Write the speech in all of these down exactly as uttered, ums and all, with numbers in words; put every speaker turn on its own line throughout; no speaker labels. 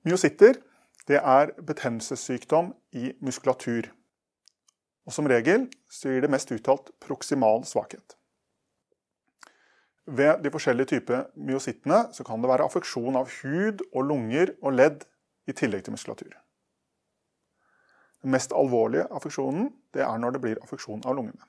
Myositter, det er betennelsessykdom i muskulatur. Og som regel så gir det mest uttalt proksimal svakhet. Ved de forskjellige typer myosittene så kan det være affeksjon av hud og lunger og ledd i tillegg til muskulatur. Den mest alvorlige affeksjonen, det er når det blir affeksjon av lungene.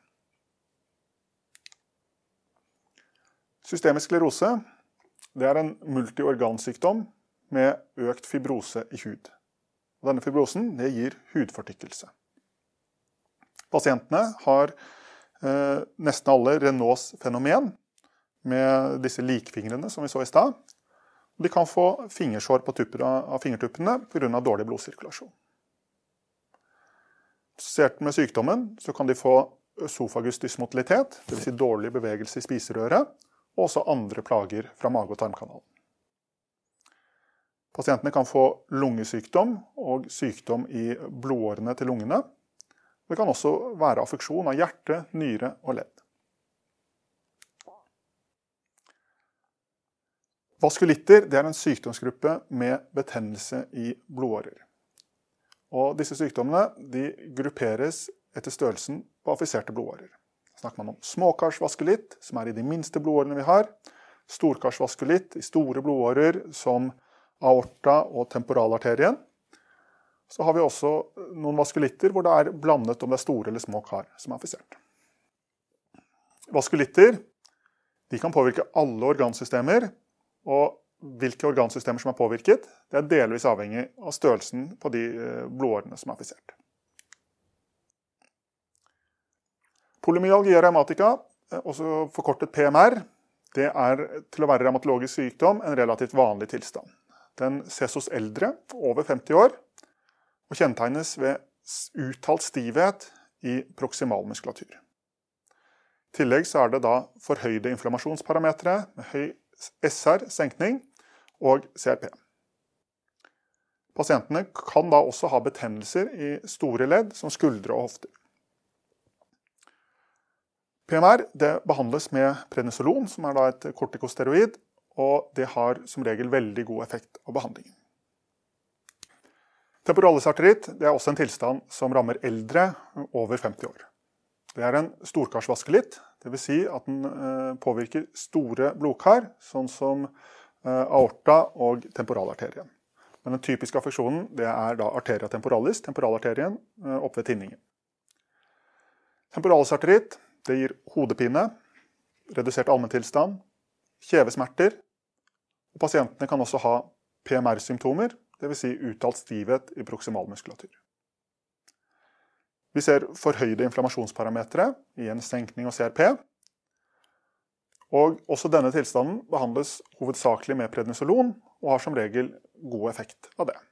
Systemisk sklerose, det er en multiorgansykdom med økt fibrose i hud. Og denne fibrosen, det gir hudfortykkelse. Pasientene har eh, nesten alle Raynaud's fenomen med disse likfingrene som vi så i stad. De kan få fingersår på tupper av fingertuppene på grunn av dårlig blodsirkulasjon. Assosiert med sykdommen så kan de få øsofagus dysmotilitet, det vil si dårlig bevegelse i spiserøret, og også andre plager fra mage- og tarmkanalen. Pasientene kan få lungesykdom og sykdom i blodårene til lungene. Det kan også være affeksjon av hjerte, nyre og ledd. Vaskulitter, det er en sykdomsgruppe med betennelse i blodårer. Og disse sykdommene de grupperes etter størrelsen på affiserte blodårer. Snakker man om småkarsvaskulitt, som er i de minste blodårene vi har, storkarsvaskulitt i store blodårer som aorta og temporalarterien. Så har vi også noen vaskulitter hvor det er blandet om det er store eller små kar som er affisert. Vaskulitter, de kan påvirke alle organsystemer, og hvilke organsystemer som er påvirket, det er delvis avhengig av størrelsen på de blodårene som er affisert. Polymyalgia rheumatica, også forkortet P M R, det er til å være rheumatologisk sykdom en relativt vanlig tilstand. Den ses hos eldre, over femti år, og kjennetegnes ved uttalt stivhet i proksimalmuskulatur. I tillegg så er det da forhøyde inflammasjonsparametre med høy S R, senkning, og C R P. Pasientene kan da også ha betennelser i store ledd som skuldre og hofter. P M R det behandles med prednisolon, som er da et kortikosteroid, og det har som regel veldig god effekt av behandlingen. Temporalis arteritt det er også en tilstand som rammer eldre over femti år. Det er en storkarsvaskulitt, det vil si at den påvirker store blodkar, sånn som aorta og temporalarterien. Men den typiske affeksjonen det er da arteria temporalis, temporalarterien opp ved tinningen. Temporalis arteritt det gir hodepine, redusert allmenntilstand, kjevesmerter, og pasientene kan også ha P M R-symptomer, det vil si uttalt stivhet i proksimalmuskulatur. Vi ser forhøyde inflammasjonsparametre i en senkning og C R P, og også denne tilstanden behandles hovedsakelig med prednisolon og har som regel god effekt av det.